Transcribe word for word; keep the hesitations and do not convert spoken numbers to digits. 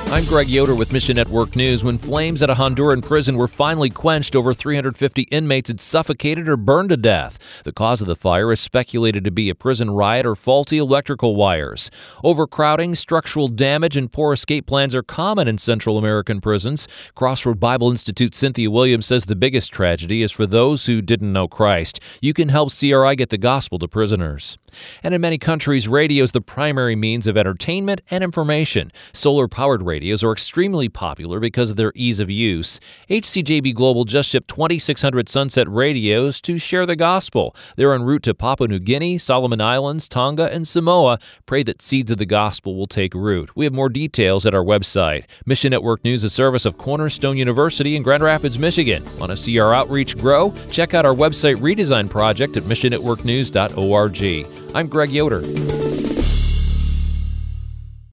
I'm Greg Yoder with Mission Network News. When flames at a Honduran prison were finally quenched, over three hundred fifty inmates had suffocated or burned to death. The cause of the fire is speculated to be a prison riot or faulty electrical wires. Overcrowding, structural damage, and poor escape plans are common in Central American prisons. Crossroad Bible Institute Cynthia Williams says the biggest tragedy is for those who didn't know Christ. You can help C R I get the gospel to prisoners. And in many countries, radio is the primary means of entertainment and information. Solar-powered radios are extremely popular because of their ease of use. H C J B Global just shipped twenty-six hundred Sunset radios to share the gospel. They're en route to Papua New Guinea, Solomon Islands, Tonga, and Samoa. Pray that seeds of the gospel will take root. We have more details at our website. Mission Network News is a service of Cornerstone University in Grand Rapids, Michigan. Want to see our outreach grow? Check out our website redesign project at mission network news dot org. I'm Greg Yoder.